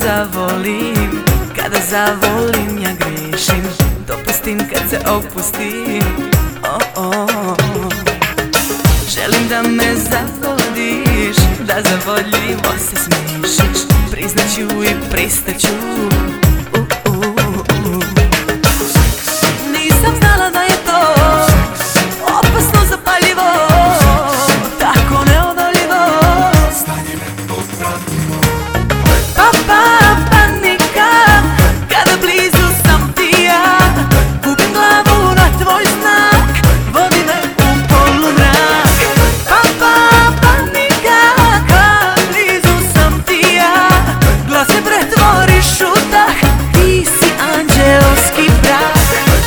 zavolim, kada zavolim ja grešim, dopustim kad se opustim. Želim da me zavodiš, da zavodljivo se smišiš, priznaću i pristaću. Nisam znala da je to opasno, zapaljivo, tako neodoljivo. Stanje me popratimo. Panika, kada blizu sam ti ja, gubim glavu na tvoj znak, vodi me u polumrak. Panika, kada blizu sam ti ja, glas se pretvoriš u dah, ti si anđeoski prah.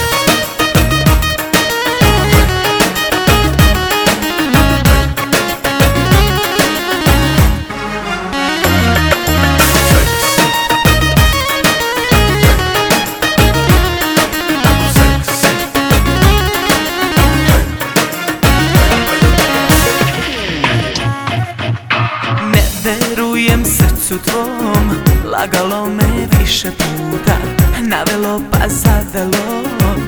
Verujem srcu tvom, lagalo me više puta, navelo pa zavelo.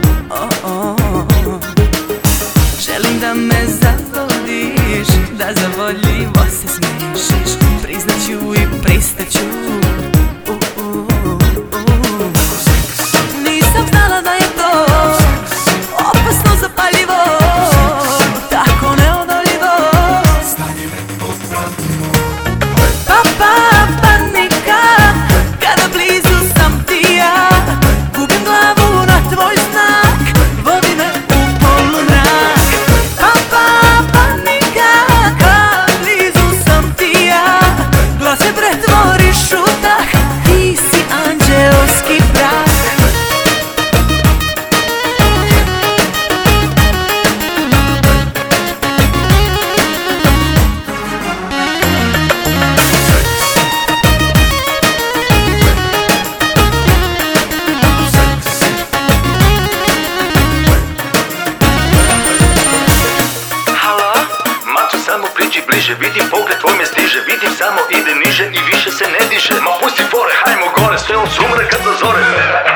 Želim da me zavodiš, da zavodljivo se smišiš, priznaću i pristaću. Nisam znala da je to opasno, zapaljivo, tako neodoljivo. Stanje me popratimo. Panika, kada blizu sam ti ja, gubim glavu na tvoj znak, vodi me u polumrak. Panika, kada blizu sam ti ja, glas se pretvoriš u dah, ti si anđeoski prah. Samo priđi bliže, vidim pogled tvoj me stiže, vidim samo ide niže i više se ne diže. Ma pusti fore, hajmo gore, sve od sumraka do zore.